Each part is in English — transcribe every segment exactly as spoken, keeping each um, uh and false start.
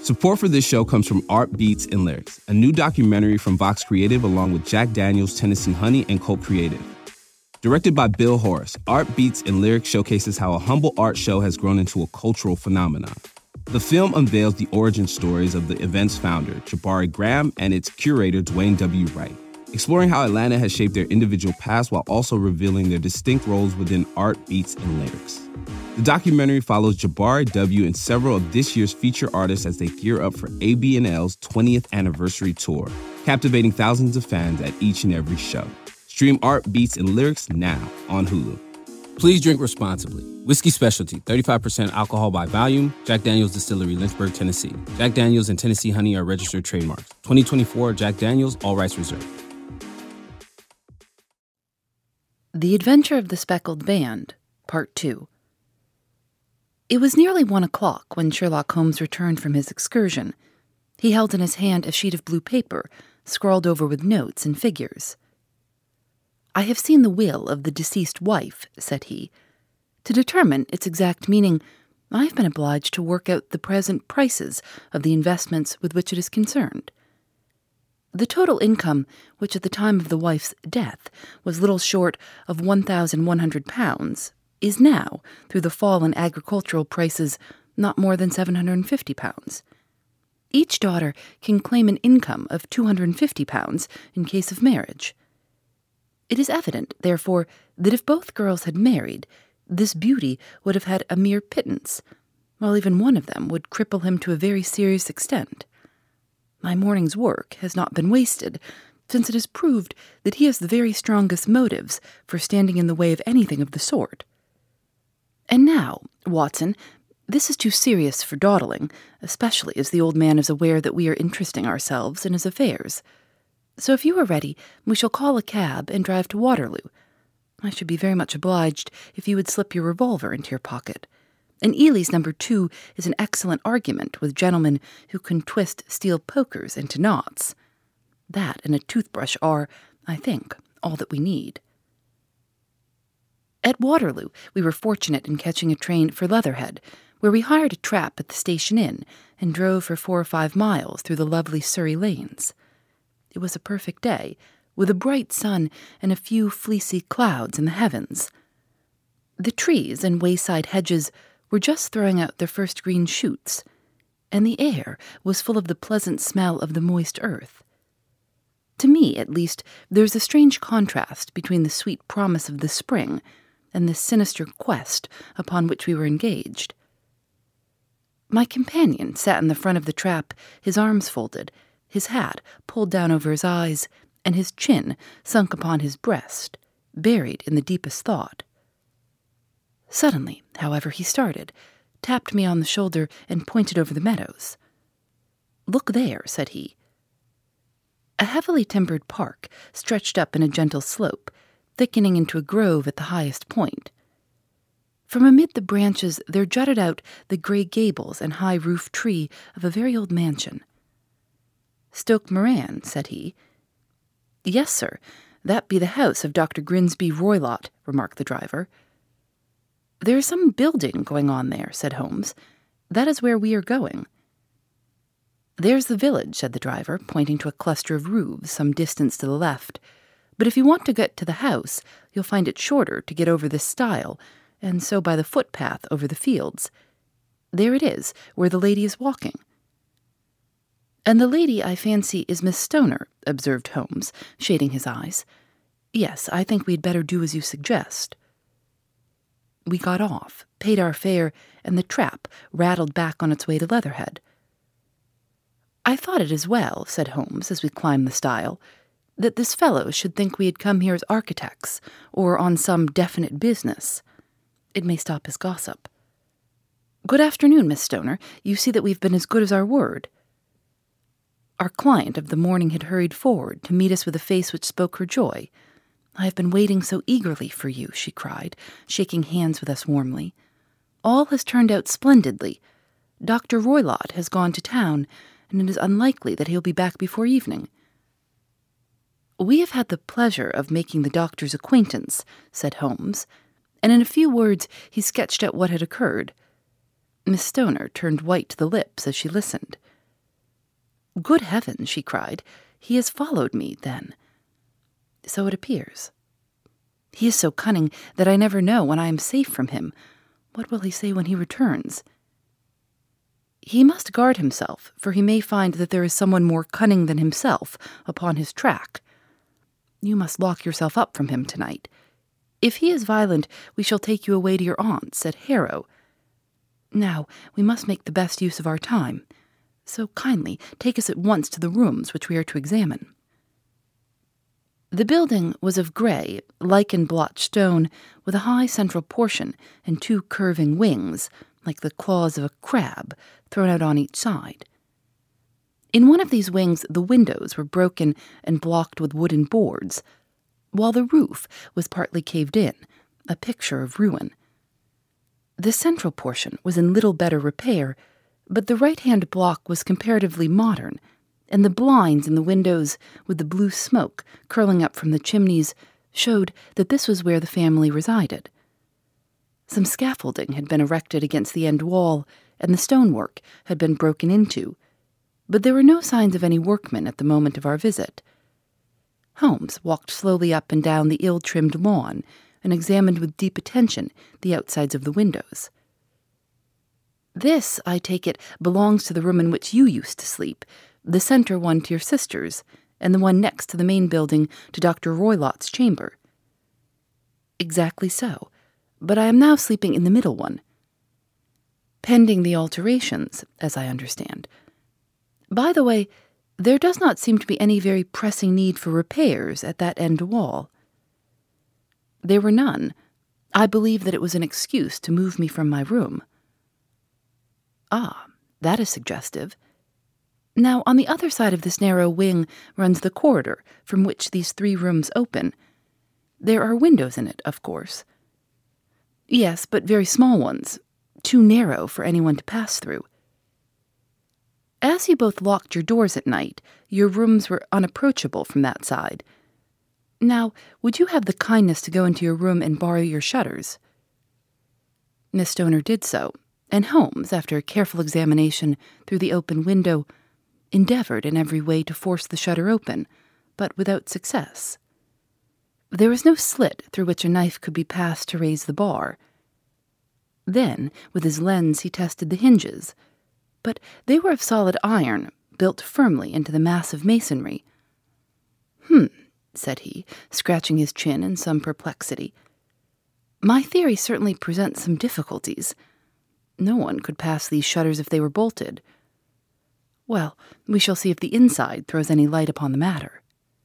Support for this show comes from Art Beats and Lyrics, a new documentary from Vox Creative along with Jack Daniels, Tennessee Honey, and Cult Creative. Directed by Bill Horace, Art Beats and Lyrics showcases how a humble art show has grown into a cultural phenomenon. The film unveils the origin stories of the event's founder, Jabari Graham, and its curator, Dwayne W. Wright, exploring how Atlanta has shaped their individual paths while also revealing their distinct roles within Art Beats and Lyrics. The documentary follows Jabari W. and several of this year's feature artists as they gear up for A B N L's twentieth anniversary tour, captivating thousands of fans at each and every show. Stream Art Beats and Lyrics now on Hulu. Please drink responsibly. Whiskey Specialty, thirty-five percent alcohol by volume. Jack Daniels Distillery, Lynchburg, Tennessee. Jack Daniels and Tennessee Honey are registered trademarks. twenty twenty-four Jack Daniels, all rights reserved. The Adventure of the Speckled Band, Part two. It was nearly one o'clock when Sherlock Holmes returned from his excursion. He held in his hand a sheet of blue paper, scrawled over with notes and figures. "I have seen the will of the deceased wife," said he. "To determine its exact meaning, I have been obliged to work out the present prices of the investments with which it is concerned. The total income, which at the time of the wife's death was little short of one thousand one hundred pounds, is now, through the fall in agricultural prices, not more than seven hundred fifty pounds. Each daughter can claim an income of two hundred fifty pounds in case of marriage. It is evident, therefore, that if both girls had married, this beauty would have had a mere pittance, while even one of them would cripple him to a very serious extent. My morning's work has not been wasted, since it has proved that he has the very strongest motives for standing in the way of anything of the sort. And now, Watson, this is too serious for dawdling, especially as the old man is aware that we are interesting ourselves in his affairs. So if you are ready, we shall call a cab and drive to Waterloo. I should be very much obliged if you would slip your revolver into your pocket. And Ely's number two is an excellent argument with gentlemen who can twist steel pokers into knots. That and a toothbrush are, I think, all that we need." At Waterloo, we were fortunate in catching a train for Leatherhead, where we hired a trap at the station inn and drove for four or five miles through the lovely Surrey lanes. It was a perfect day, with a bright sun and a few fleecy clouds in the heavens. The trees and wayside hedges were just throwing out their first green shoots, and the air was full of the pleasant smell of the moist earth. To me, at least, there is a strange contrast between the sweet promise of the spring and the sinister quest upon which we were engaged. My companion sat in the front of the trap, his arms folded, his hat pulled down over his eyes, and his chin sunk upon his breast, buried in the deepest thought. Suddenly, however, he started, tapped me on the shoulder, and pointed over the meadows. "Look there," said he. A heavily timbered park stretched up in a gentle slope, thickening into a grove at the highest point. From amid the branches there jutted out the grey gables and high roof tree of a very old mansion. "Stoke Moran," said he. "Yes, sir, that be the house of Doctor Grimsby Roylott," remarked the driver. "There is some building going on there," said Holmes. "That is where we are going." "There's the village," said the driver, pointing to a cluster of roofs some distance to the left. "But if you want to get to the house, you'll find it shorter to get over this stile, and so by the footpath over the fields. There it is, where the lady is walking." "And the lady, I fancy, is Miss Stoner," observed Holmes, shading his eyes. "Yes, I think we had better do as you suggest." We got off, paid our fare, and the trap rattled back on its way to Leatherhead. "I thought it as well," said Holmes as we climbed the stile, "that this fellow should think we had come here as architects, or on some definite business. It may stop his gossip. Good afternoon, Miss Stoner. You see that we've been as good as our word." Our client of the morning had hurried forward to meet us with a face which spoke her joy. "I have been waiting so eagerly for you," she cried, shaking hands with us warmly. "All has turned out splendidly. Doctor Roylott has gone to town, and it is unlikely that he'll be back before evening." "We have had the pleasure of making the doctor's acquaintance," said Holmes, and in a few words he sketched out what had occurred. Miss Stoner turned white to the lips as she listened. Good heavens, she cried. He has followed me, then. So it appears. He is so cunning that I never know when I am safe from him. What will he say when he returns? He must guard himself, for he may find that there is someone more cunning than himself upon his track. You must lock yourself up from him tonight. If he is violent, we shall take you away to your aunt's at Harrow. Now, we must make the best use of our time. So kindly take us at once to the rooms which we are to examine. The building was of grey, lichen-blotched stone, with a high central portion and two curving wings, like the claws of a crab, thrown out on each side. In one of these wings the windows were broken and blocked with wooden boards, while the roof was partly caved in, a picture of ruin. The central portion was in little better repair, but the right-hand block was comparatively modern, and the blinds in the windows, with the blue smoke curling up from the chimneys, showed that this was where the family resided. Some scaffolding had been erected against the end wall, and the stonework had been broken into, but there were no signs of any workmen at the moment of our visit. Holmes walked slowly up and down the ill-trimmed lawn, and examined with deep attention the outsides of the windows. This, I take it, belongs to the room in which you used to sleep, the centre one to your sister's, and the one next to the main building to Doctor Roylott's chamber. Exactly so, but I am now sleeping in the middle one. Pending the alterations, as I understand. By the way, there does not seem to be any very pressing need for repairs at that end wall. There were none. I believe that it was an excuse to move me from my room. Ah, that is suggestive. Now, on the other side of this narrow wing runs the corridor from which these three rooms open. There are windows in it, of course. Yes, but very small ones, too narrow for anyone to pass through. As you both locked your doors at night, your rooms were unapproachable from that side. Now, would you have the kindness to go into your room and borrow your shutters? Miss Stoner did so, and Holmes, after a careful examination through the open window, endeavored in every way to force the shutter open, but without success. There was no slit through which a knife could be passed to raise the bar. Then, with his lens, he tested the hinges, but they were of solid iron, built firmly into the massive masonry. Hmm, said he, scratching his chin in some perplexity. My theory certainly presents some difficulties. No one could pass these shutters if they were bolted. Well, we shall see if the inside throws any light upon the matter.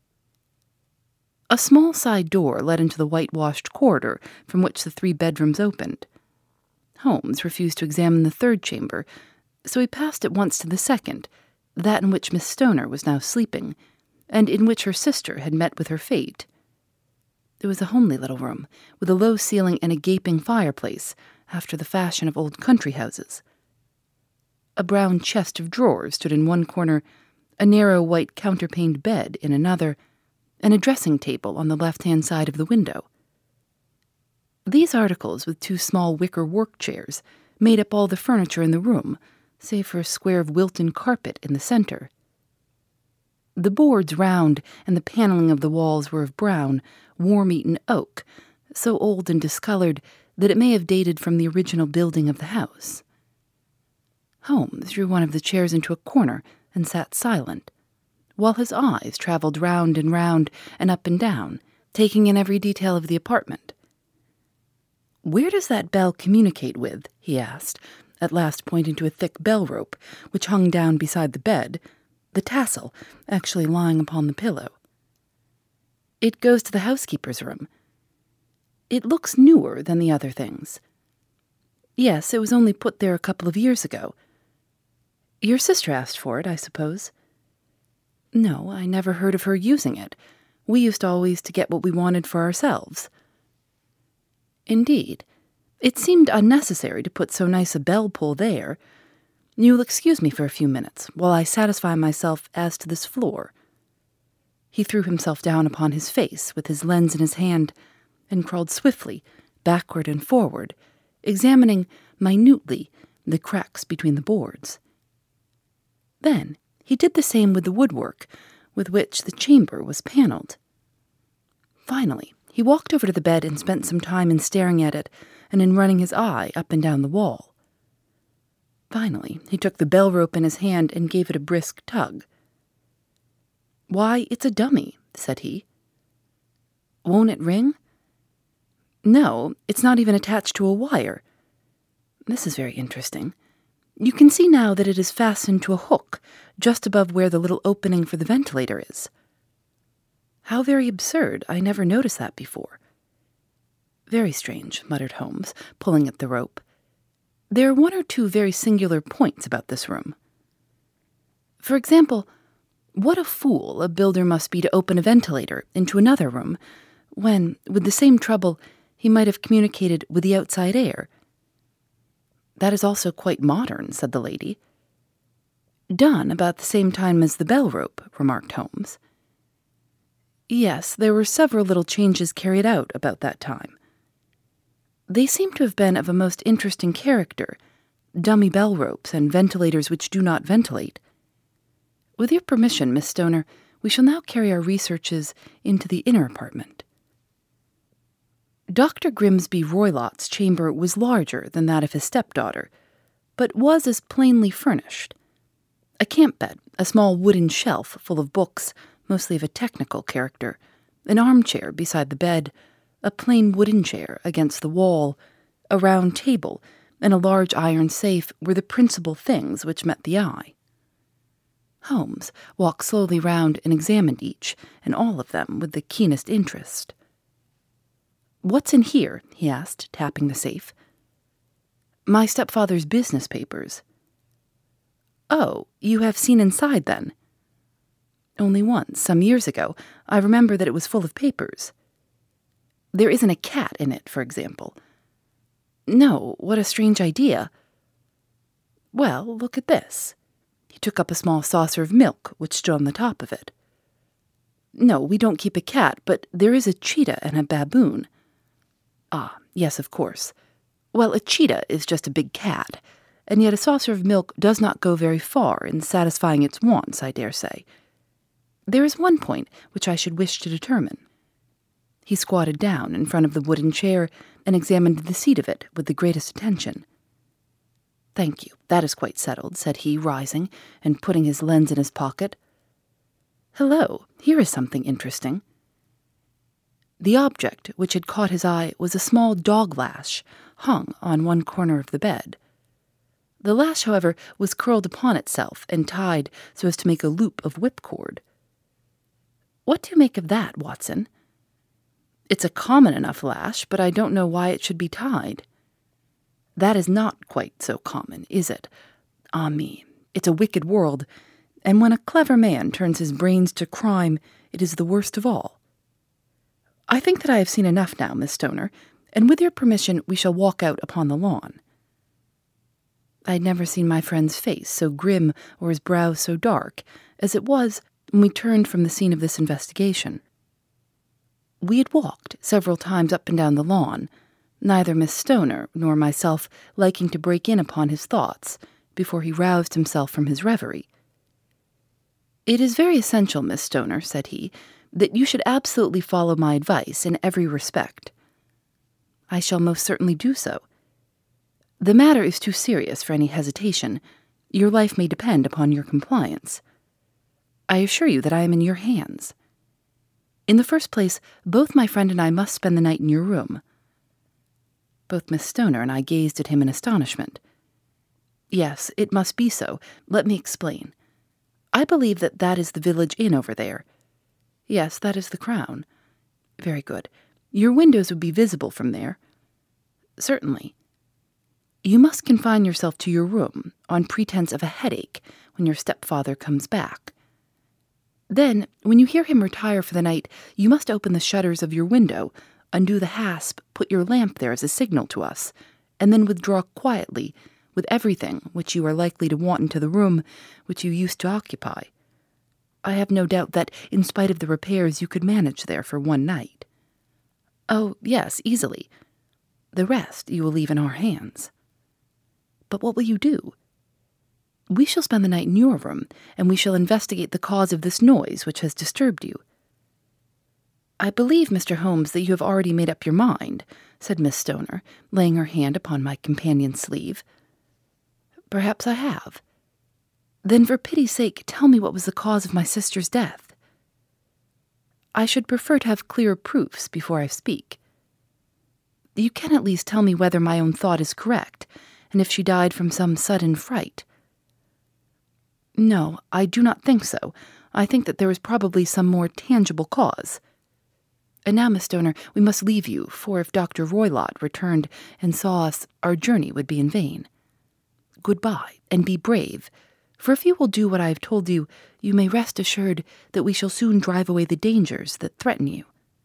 A small side door led into the whitewashed corridor from which the three bedrooms opened. Holmes refused to examine the third chamber, so he passed at once to the second, that in which Miss Stoner was now sleeping, and in which her sister had met with her fate. It was a homely little room, with a low ceiling and a gaping fireplace, after the fashion of old country houses. A brown chest of drawers stood in one corner, a narrow white counterpaned bed in another, and a dressing table on the left-hand side of the window. These articles, with two small wicker work chairs, made up all the furniture in the room, save for a square of Wilton carpet in the center. The boards round, and the paneling of the walls were of brown, worm-eaten oak, so old and discolored that it may have dated from the original building of the house. Holmes drew one of the chairs into a corner and sat silent, while his eyes travelled round and round and up and down, taking in every detail of the apartment. "Where does that bell communicate with?" he asked, at last pointing to a thick bell rope which hung down beside the bed, the tassel actually lying upon the pillow. "It goes to the housekeeper's room. It looks newer than the other things." "Yes, it was only put there a couple of years ago." "Your sister asked for it, I suppose?" "No, I never heard of her using it. We used always to get what we wanted for ourselves." "Indeed. It seemed unnecessary to put so nice a bell-pull there. You'll excuse me for a few minutes, while I satisfy myself as to this floor." He threw himself down upon his face, with his lens in his hand, and crawled swiftly, backward and forward, examining minutely the cracks between the boards. Then he did the same with the woodwork, with which the chamber was paneled. Finally, he walked over to the bed and spent some time in staring at it and in running his eye up and down the wall. Finally, he took the bell rope in his hand and gave it a brisk tug. "Why, it's a dummy," said he. "Won't it ring?" "No, it's not even attached to a wire. This is very interesting. You can see now that it is fastened to a hook just above where the little opening for the ventilator is." "How very absurd. I never noticed that before." "Very strange," muttered Holmes, pulling at the rope. "There are one or two very singular points about this room. For example, what a fool a builder must be to open a ventilator into another room when, with the same trouble, he might have communicated with the outside air." "That is also quite modern," said the lady. "Done about the same time as the bell rope," remarked Holmes. "Yes, there were several little changes carried out about that time. They seem to have been of a most interesting character, dummy bell ropes and ventilators which do not ventilate. With your permission, Miss Stoner, we shall now carry our researches into the inner apartment." Doctor Grimsby Roylott's chamber was larger than that of his stepdaughter, but was as plainly furnished. A camp bed, a small wooden shelf full of books, mostly of a technical character, an armchair beside the bed, a plain wooden chair against the wall, a round table, and a large iron safe were the principal things which met the eye. Holmes walked slowly round and examined each, and all of them with the keenest interest. "What's in here?" he asked, tapping the safe. "My stepfather's business papers." "Oh, you have seen inside, then?" "Only once, some years ago. I remember that it was full of papers." "There isn't a cat in it, for example?" "No, what a strange idea." "Well, look at this." He took up a small saucer of milk, which stood on the top of it. "No, we don't keep a cat, but there is a cheetah and a baboon." "Ah, yes, of course. Well, a cheetah is just a big cat, and yet a saucer of milk does not go very far in satisfying its wants, I dare say. There is one point which I should wish to determine." He squatted down in front of the wooden chair and examined the seat of it with the greatest attention. "Thank you, that is quite settled," said he, rising and putting his lens in his pocket. "Hello, here is something interesting." The object which had caught his eye was a small dog lash hung on one corner of the bed. The lash, however, was curled upon itself and tied so as to make a loop of whipcord. "What do you make of that, Watson?" "It's a common enough lash, but I don't know why it should be tied." "That is not quite so common, is it? Ah me, it's a wicked world, and when a clever man turns his brains to crime, it is the worst of all. I think that I have seen enough now, Miss Stoner, and with your permission we shall walk out upon the lawn." I had never seen my friend's face so grim or his brow so dark as it was when we turned from the scene of this investigation. We had walked several times up and down the lawn, neither Miss Stoner nor myself liking to break in upon his thoughts before he roused himself from his reverie. "It is very essential, Miss Stoner," said he, "that you should absolutely follow my advice in every respect." "I shall most certainly do so." "The matter is too serious for any hesitation. Your life may depend upon your compliance." "I assure you that I am in your hands." "In the first place, both my friend and I must spend the night in your room." Both Miss Stoner and I gazed at him in astonishment. "Yes, it must be so. Let me explain. I believe that that is the village inn over there." "Yes, that is the Crown." "Very good. Your windows would be visible from there." "Certainly." "You must confine yourself to your room on pretense of a headache when your stepfather comes back. Then, when you hear him retire for the night, you must open the shutters of your window, undo the hasp, put your lamp there as a signal to us, and then withdraw quietly with everything which you are likely to want into the room which you used to occupy. I have no doubt that, in spite of the repairs, you could manage there for one night." "Oh, yes, easily. The rest you will leave in our hands." "But what will you do?" We shall spend the night in your room, and we shall investigate the cause of this noise which has disturbed you." "I believe, Mister Holmes, that you have already made up your mind," said Miss Stoner, laying her hand upon my companion's sleeve. "Perhaps I have." "Then for pity's sake tell me what was the cause of my sister's death." "I should prefer to have clearer proofs before I speak." "You can at least tell me whether my own thought is correct, and if she died from some sudden fright." "No, I do not think so. I think that there was probably some more tangible cause. And now, Miss Stoner, we must leave you, for if Doctor Roylott returned and saw us, our journey would be in vain. Goodbye, and be brave, for if you will do what I have told you, you may rest assured that we shall soon drive away the dangers that threaten you."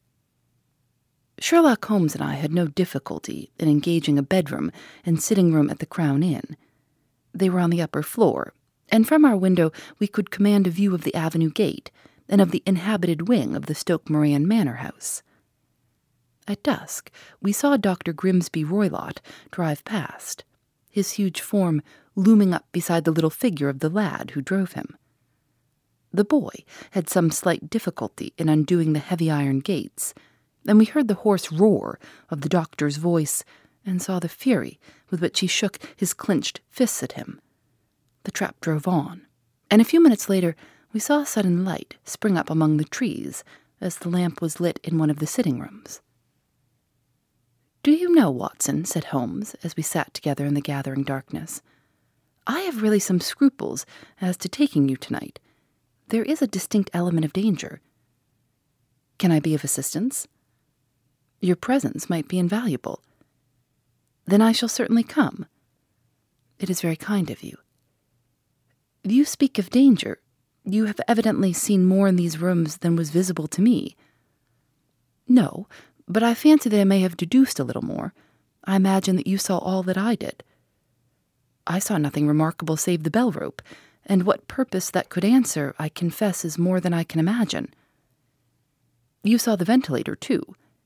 Sherlock Holmes and I had no difficulty in engaging a bedroom and sitting room at the Crown Inn. They were on the upper floor, and from our window we could command a view of the avenue gate and of the inhabited wing of the Stoke Moran Manor House. At dusk we saw Doctor Grimsby Roylott drive past, his huge form looming up beside the little figure of the lad who drove him. The boy had some slight difficulty in undoing the heavy iron gates, and we heard the hoarse roar of the doctor's voice and saw the fury with which he shook his clenched fists at him. The trap drove on, and a few minutes later we saw a sudden light spring up among the trees as the lamp was lit in one of the sitting rooms. "Do you know, Watson," said Holmes, as we sat together in the gathering darkness, "I have really some scruples as to taking you tonight. There is a distinct element of danger." "Can I be of assistance?" "Your presence might be invaluable." "Then I shall certainly come." "It is very kind of you." "You speak of danger. You have evidently seen more in these rooms than was visible to me." "No, but I fancy that I may have deduced a little more. I imagine that you saw all that I did." "I saw nothing remarkable save the bell rope, and what purpose that could answer, I confess, is more than I can imagine." "You saw the ventilator, too."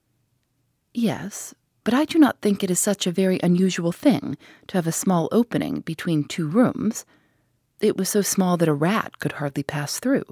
"Yes, but I do not think it is such a very unusual thing to have a small opening between two rooms. It was so small that a rat could hardly pass through."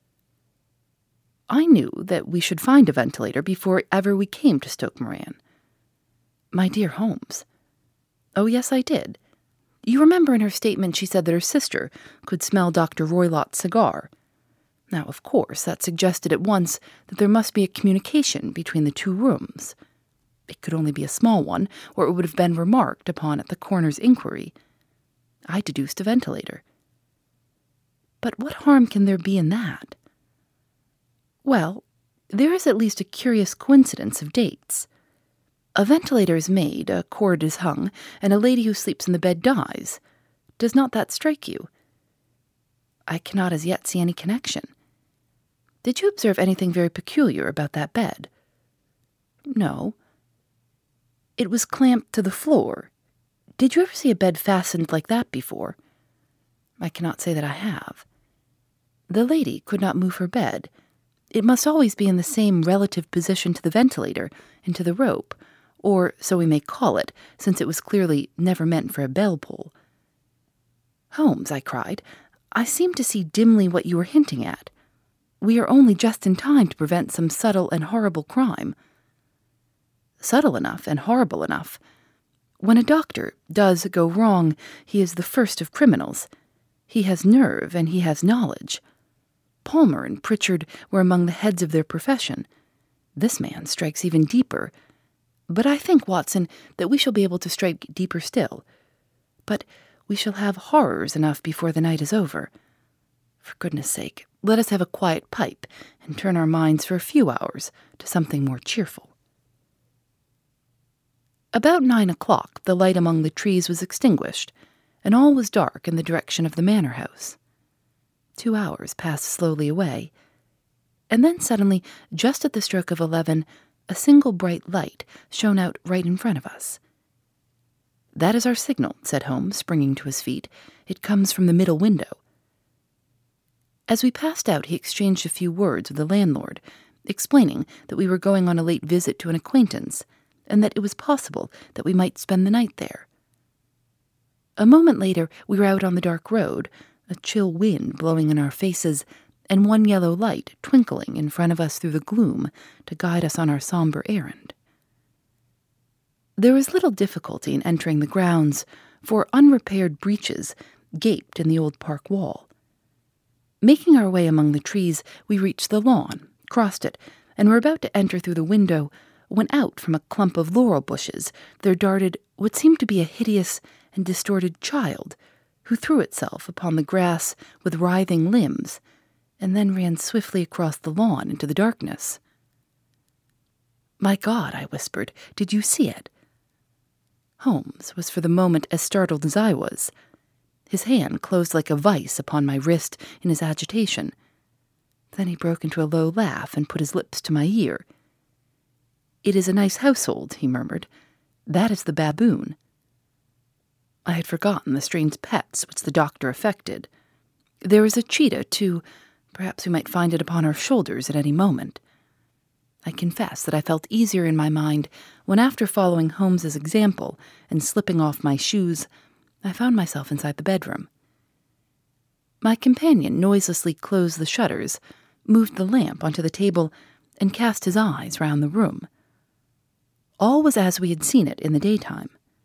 "I knew that we should find a ventilator before ever we came to Stoke Moran." "My dear Holmes." "Oh, yes, I did. You remember in her statement she said that her sister could smell Doctor Roylott's cigar. Now, of course, that suggested at once that there must be a communication between the two rooms. It could only be a small one, or it would have been remarked upon at the coroner's inquiry. I deduced a ventilator." "But what harm can there be in that?" "Well, there is at least a curious coincidence of dates. A ventilator is made, a cord is hung, and a lady who sleeps in the bed dies. Does not that strike you?" "I cannot as yet see any connection." "Did you observe anything very peculiar about that bed?" "No." "It was clamped to the floor. Did you ever see a bed fastened like that before?" "I cannot say that I have." "The lady could not move her bed. It must always be in the same relative position to the ventilator and to the rope, or so we may call it, since it was clearly never meant for a bell pull." "Holmes," I cried, "I seem to see dimly what you are hinting at. We are only just in time to prevent some subtle and horrible crime." "Subtle enough and horrible enough. When a doctor does go wrong, he is the first of criminals. He has nerve and he has knowledge. Palmer and Pritchard were among the heads of their profession. This man strikes even deeper. But I think, Watson, that we shall be able to strike deeper still. But we shall have horrors enough before the night is over. For goodness' sake, let us have a quiet pipe and turn our minds for a few hours to something more cheerful." About nine o'clock the light among the trees was extinguished, and all was dark in the direction of the manor house. Two hours passed slowly away, and then suddenly, just at the stroke of eleven, a single bright light shone out right in front of us. "That is our signal," said Holmes, springing to his feet. "It comes from the middle window." As we passed out, he exchanged a few words with the landlord, explaining that we were going on a late visit to an acquaintance, and that it was possible that we might spend the night there. A moment later, we were out on the dark road, a chill wind blowing in our faces, and one yellow light twinkling in front of us through the gloom to guide us on our somber errand. There was little difficulty in entering the grounds, for unrepaired breaches gaped in the old park wall. Making our way among the trees, we reached the lawn, crossed it, and were about to enter through the window when out from a clump of laurel bushes there darted what seemed to be a hideous and distorted child, who threw itself upon the grass with writhing limbs, and then ran swiftly across the lawn into the darkness. "My God," I whispered, "did you see it?" Holmes was for the moment as startled as I was. His hand closed like a vice upon my wrist in his agitation. Then he broke into a low laugh and put his lips to my ear. "It is a nice household," he murmured. "That is the baboon." I had forgotten the strange pets which the doctor affected. There was a cheetah, too. Perhaps we might find it upon our shoulders at any moment. I confess that I felt easier in my mind when, after following Holmes's example and slipping off my shoes, I found myself inside the bedroom. My companion noiselessly closed the shutters, moved the lamp onto the table, and cast his eyes round the room. All was as we had seen it in the daytime.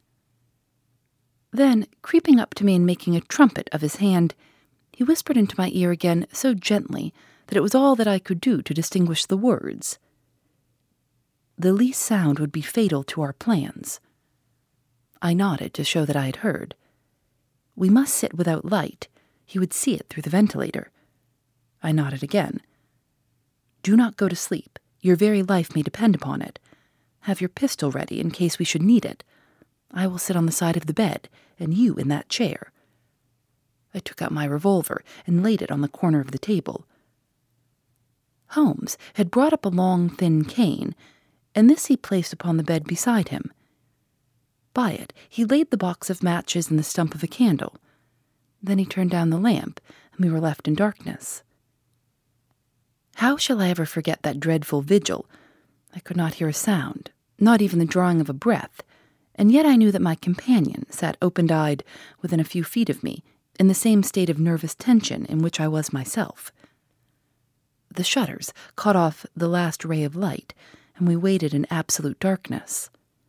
Then, creeping up to me and making a trumpet of his hand, he whispered into my ear again so gently that it was all that I could do to distinguish the words. The least sound would be fatal to our plans. I nodded to show that I had heard. We must sit without light. He would see it through the ventilator. I nodded again. Do not go to sleep. Your very life may depend upon it. Have your pistol ready in case we should need it. I will sit on the side of the bed, and you in that chair. I took out my revolver and laid it on the corner of the table. Holmes had brought up a long, thin cane, and this he placed upon the bed beside him. By it he laid the box of matches and the stump of a candle. Then he turned down the lamp, and we were left in darkness. How shall I ever forget that dreadful vigil? I could not hear a sound, not even the drawing of a breath, and yet I knew that my companion sat open-eyed within a few feet of me, in the same state of nervous tension in which I was myself. The shutters cut off the last ray of light, and we waited in absolute darkness.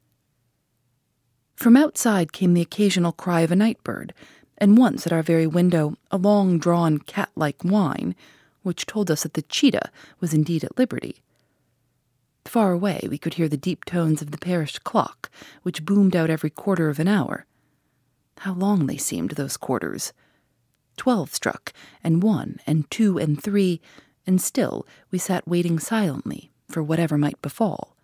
From outside came the occasional cry of a night bird, and once at our very window a long-drawn cat-like whine, which told us that the cheetah was indeed at liberty. Far away we could hear the deep tones of the parish clock, which boomed out every quarter of an hour. How long they seemed, those quarters! Twelve struck, and one, and two, and three, and still we sat waiting silently for whatever might befall.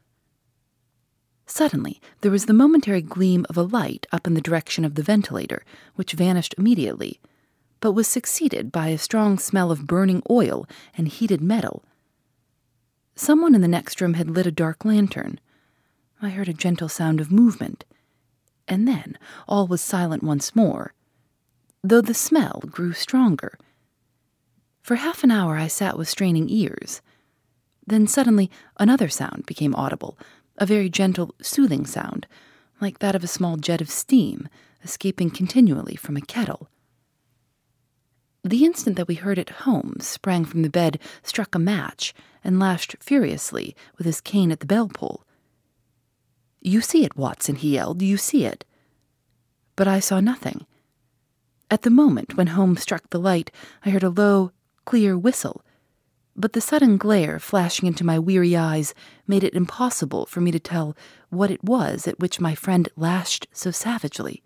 Suddenly there was the momentary gleam of a light up in the direction of the ventilator, which vanished immediately, but was succeeded by a strong smell of burning oil and heated metal. Someone in the next room had lit a dark lantern. I heard a gentle sound of movement, and then all was silent once more, though the smell grew stronger. For half an hour I sat with straining ears. Then suddenly another sound became audible, a very gentle, soothing sound, like that of a small jet of steam escaping continually from a kettle. The instant that we heard it, Holmes sprang from the bed, struck a match, and lashed furiously with his cane at the bell-pull. "You see it, Watson," he yelled. "You see it." But I saw nothing. At the moment when Holmes struck the light, I heard a low, clear whistle, but the sudden glare flashing into my weary eyes made it impossible for me to tell what it was at which my friend lashed so savagely.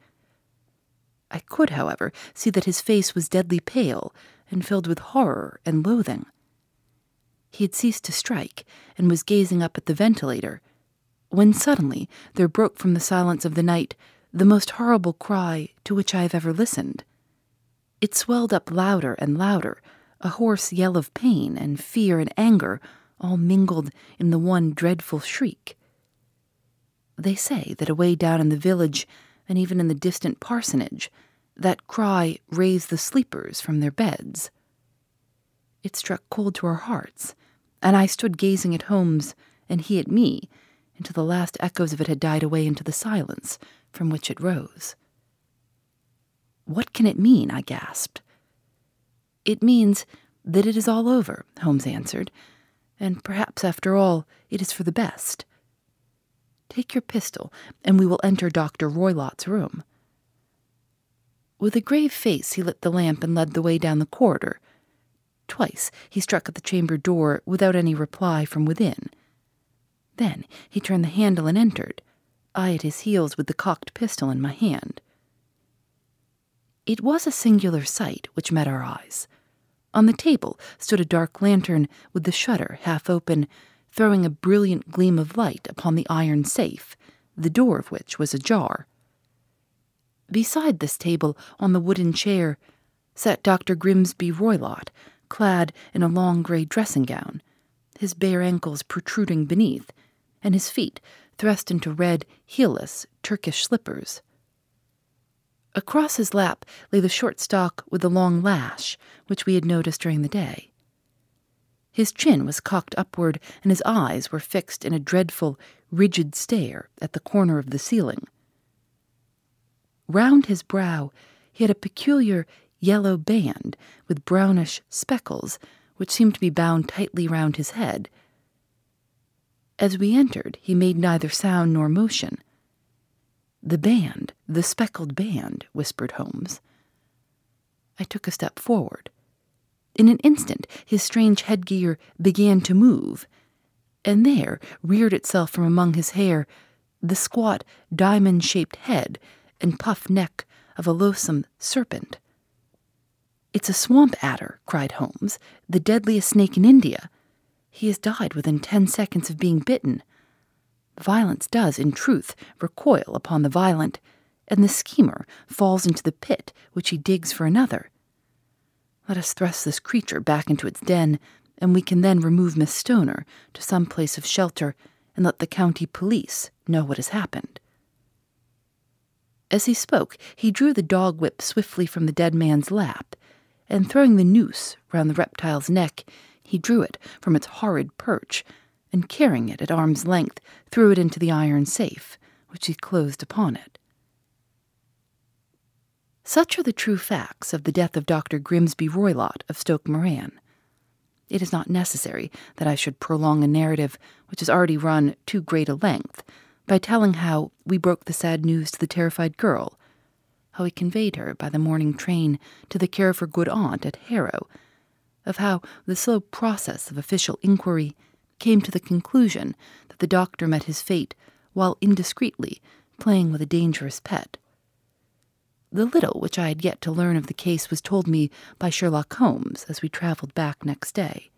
I could, however, see that his face was deadly pale and filled with horror and loathing. He had ceased to strike and was gazing up at the ventilator, when suddenly there broke from the silence of the night the most horrible cry to which I have ever listened. It swelled up louder and louder, a hoarse yell of pain and fear and anger, all mingled in the one dreadful shriek. They say that away down in the village, and even in the distant parsonage, that cry raised the sleepers from their beds. It struck cold to our hearts, and I stood gazing at Holmes, and he at me, until the last echoes of it had died away into the silence from which it rose. "What can it mean?" I gasped. "It means that it is all over," Holmes answered, "and perhaps, after all, it is for the best. Take your pistol, and we will enter Doctor Roylott's room." With a grave face, he lit the lamp and led the way down the corridor. Twice he struck at the chamber door without any reply from within. Then he turned the handle and entered, I at his heels with the cocked pistol in my hand. It was a singular sight which met our eyes. On the table stood a dark lantern with the shutter half open, throwing a brilliant gleam of light upon the iron safe, the door of which was ajar. Beside this table, on the wooden chair, sat Doctor Grimsby Roylott, clad in a long grey dressing gown, his bare ankles protruding beneath, and his feet thrust into red, heelless Turkish slippers. Across his lap lay the short stock with the long lash, which we had noticed during the day. His chin was cocked upward, and his eyes were fixed in a dreadful, rigid stare at the corner of the ceiling. Round his brow he had a peculiar yellow band with brownish speckles, which seemed to be bound tightly round his head. As we entered, he made neither sound nor motion. "The band, the speckled band," whispered Holmes. I took a step forward. In an instant his strange headgear began to move, and there reared itself from among his hair the squat, diamond-shaped head and puffed neck of a loathsome serpent. "It's a swamp adder," cried Holmes, "the deadliest snake in India. He has died within ten seconds of being bitten. Violence does, in truth, recoil upon the violent, and the schemer falls into the pit which he digs for another. Let us thrust this creature back into its den, and we can then remove Miss Stoner to some place of shelter and let the county police know what has happened." As he spoke, he drew the dog whip swiftly from the dead man's lap, and throwing the noose round the reptile's neck, he drew it from its horrid perch, and carrying it at arm's length, threw it into the iron safe, which he closed upon it. Such are the true facts of the death of Doctor Grimsby Roylott of Stoke Moran. It is not necessary that I should prolong a narrative which has already run too great a length, by telling how we broke the sad news to the terrified girl, how we conveyed her by the morning train to the care of her good aunt at Harrow, of how the slow process of official inquiry came to the conclusion that the doctor met his fate while indiscreetly playing with a dangerous pet. The little which I had yet to learn of the case was told me by Sherlock Holmes as we travelled back next day.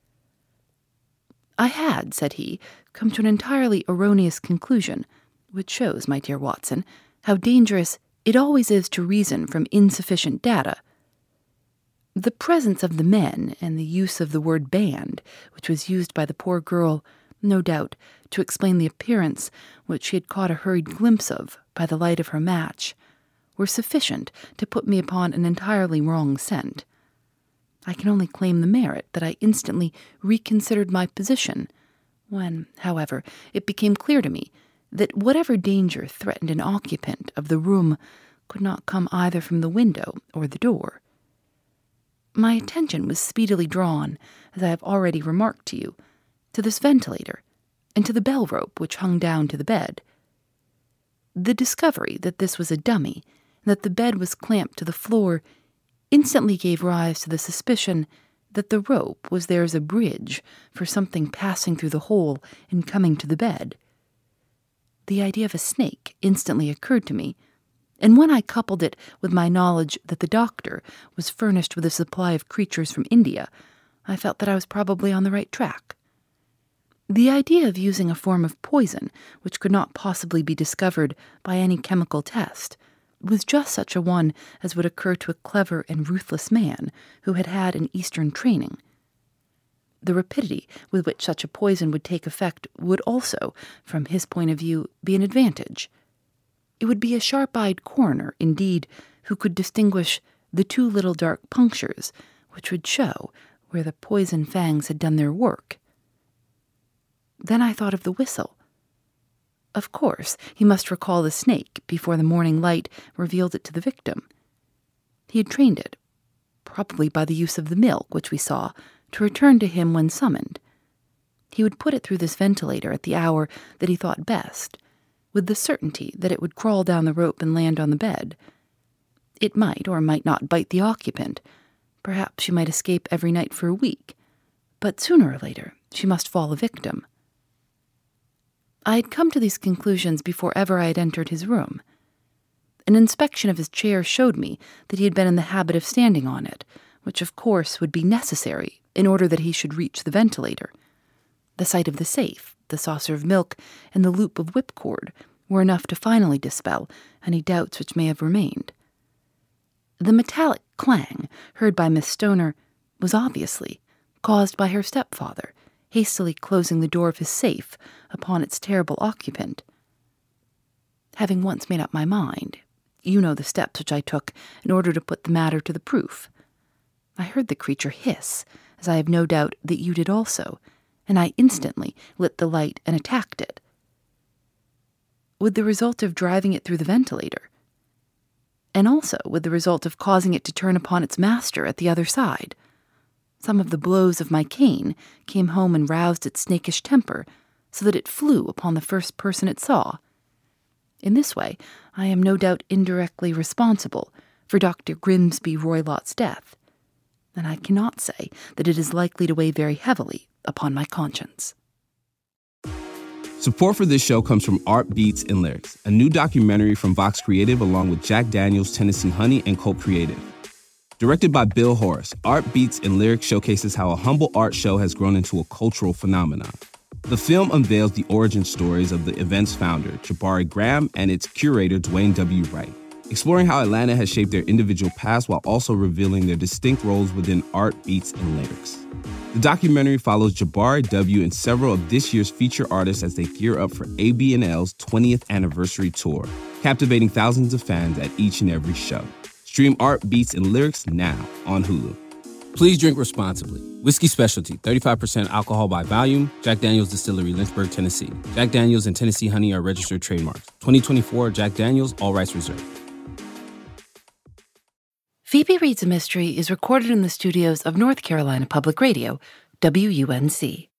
"I had," said he, "come to an entirely erroneous conclusion, which shows, my dear Watson, how dangerous it always is to reason from insufficient data. The presence of the men and the use of the word band, which was used by the poor girl, no doubt, to explain the appearance which she had caught a hurried glimpse of by the light of her match, were sufficient to put me upon an entirely wrong scent. I can only claim the merit that I instantly reconsidered my position, when, however, it became clear to me that whatever danger threatened an occupant of the room could not come either from the window or the door. My attention was speedily drawn, as I have already remarked to you, to this ventilator, and to the bell rope which hung down to the bed. The discovery that this was a dummy, and that the bed was clamped to the floor, instantly gave rise to the suspicion that the rope was there as a bridge for something passing through the hole and coming to the bed. The idea of a snake instantly occurred to me, and when I coupled it with my knowledge that the doctor was furnished with a supply of creatures from India, I felt that I was probably on the right track. The idea of using a form of poison which could not possibly be discovered by any chemical test was just such a one as would occur to a clever and ruthless man who had had an Eastern training. The rapidity with which such a poison would take effect would also, from his point of view, be an advantage. It would be a sharp-eyed coroner, indeed, who could distinguish the two little dark punctures which would show where the poison fangs had done their work. Then I thought of the whistle. Of course, he must recall the snake before the morning light revealed it to the victim. He had trained it, probably by the use of the milk, which we saw, to return to him when summoned. He would put it through this ventilator at the hour that he thought best, with the certainty that it would crawl down the rope and land on the bed. It might or might not bite the occupant. Perhaps she might escape every night for a week, but sooner or later she must fall a victim. I had come to these conclusions before ever I had entered his room. An inspection of his chair showed me that he had been in the habit of standing on it, which of course would be necessary in order that he should reach the ventilator. The sight of the safe, the saucer of milk, and the loop of whipcord were enough to finally dispel any doubts which may have remained. The metallic clang heard by Miss Stoner was obviously caused by her stepfather hastily closing the door of his safe upon its terrible occupant. Having once made up my mind, you know the steps which I took in order to put the matter to the proof. I heard the creature hiss, as I have no doubt that you did also, and I instantly lit the light and attacked it, with the result of driving it through the ventilator, and also with the result of causing it to turn upon its master at the other side. Some of the blows of my cane came home and roused its snakish temper, so that it flew upon the first person it saw. In this way, I am no doubt indirectly responsible for Doctor Grimsby Roylott's death, and I cannot say that it is likely to weigh very heavily upon my conscience. Support for this show comes from Art Beats and Lyrics, a new documentary from Vox Creative along with Jack Daniels, Tennessee Honey, and Colt Creative. Directed by Bill Horace, Art Beats and Lyrics showcases how a humble art show has grown into a cultural phenomenon. The film unveils the origin stories of the event's founder, Jabari Graham, and its curator, Dwayne W. Wright, exploring how Atlanta has shaped their individual paths while also revealing their distinct roles within art, beats, and lyrics. The documentary follows Jabari W. and several of this year's feature artists as they gear up for A B N L's twentieth anniversary tour, captivating thousands of fans at each and every show. Stream Art, Beats, and Lyrics now on Hulu. Please drink responsibly. Whiskey Specialty, thirty-five percent alcohol by volume. Jack Daniels Distillery, Lynchburg, Tennessee. Jack Daniels and Tennessee Honey are registered trademarks. twenty twenty-four Jack Daniels, all rights reserved. Phoebe Reads a Mystery is recorded in the studios of North Carolina Public Radio, W U N C.